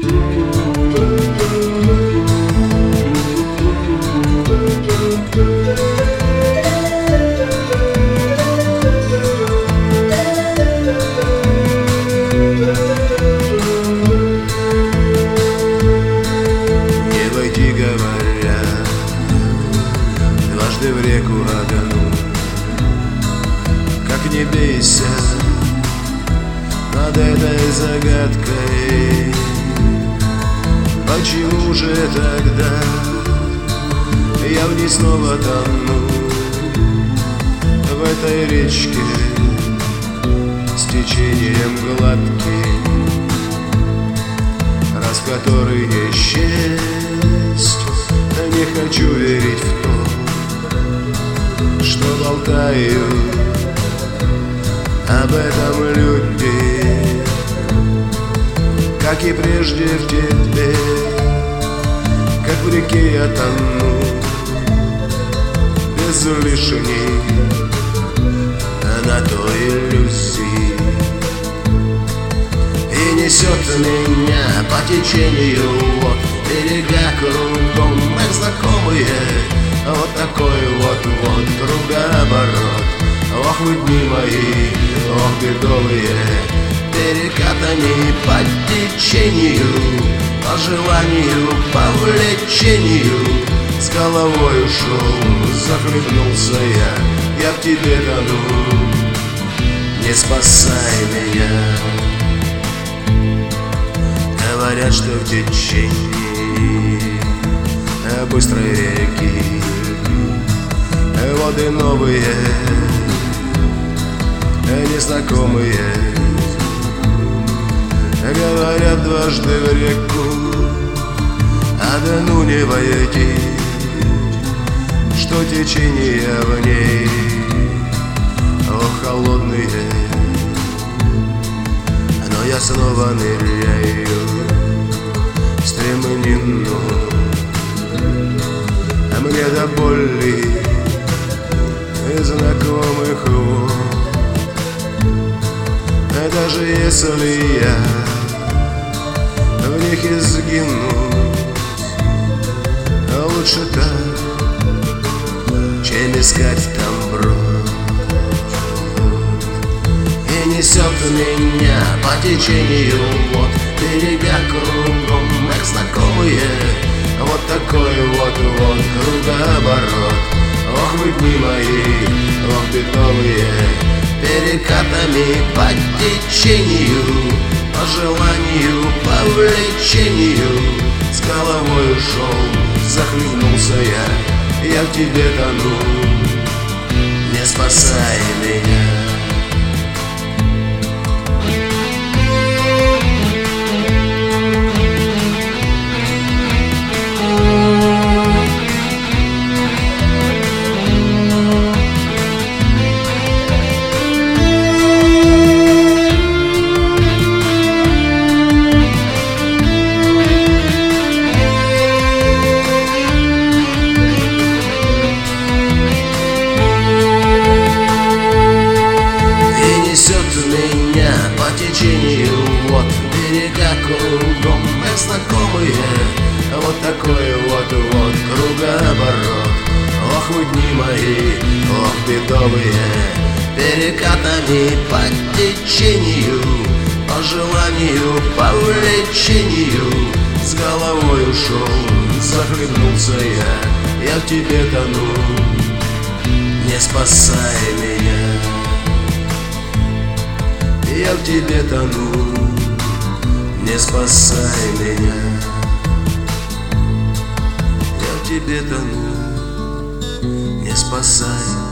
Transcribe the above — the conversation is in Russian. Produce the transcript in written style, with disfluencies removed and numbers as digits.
Дважды в реку огану. Как не бейся над этой загадкой, почему же тогда я в ней снова тону? В этой речке с течением гладким, раз в который не счесть, не хочу верить в то, что болтаю об этом люди, как и прежде в тебе, как в реке я тону, без лишней на той иллюзии. И несет меня по течению от берега кругом, как знакомые, вот такой вот кругооборот. Ох, вы дни мои, ох, бедовые, перекатами по течению, по желанию, по влечению, с головой ушел, захлебнулся я в тебе тону. Не спасай меня. Говорят, что в течении быстрой реки воды новые, незнакомые. Говорят, дважды в реку одну не войти, что течение в ней, о, холодные. Но я снова ныряю в стремнину, а мне до боли знакомых вод. Даже если я в них изгину, лучше так, чем искать там брод. И несет меня по течению вот берега кругом, как знакомые, вот такой вот кругооборот. Ох, вы дни мои, ох, бедовые, перекатами по течению, по желанию, по влечению, с головой ушел, захлебнулся я в тебе тону. Не спасай меня. По течению вот берега кругом, как знакомые, вот такой вот кругооборот. Ох, вы дни мои, ох, бедовые, перекатами по течению, по желанию, по влечению, с головой ушел, захлебнулся я в тебе тону. Не спасай меня. Я в тебе тону, не спасай меня. Я в тебе тону, не спасай.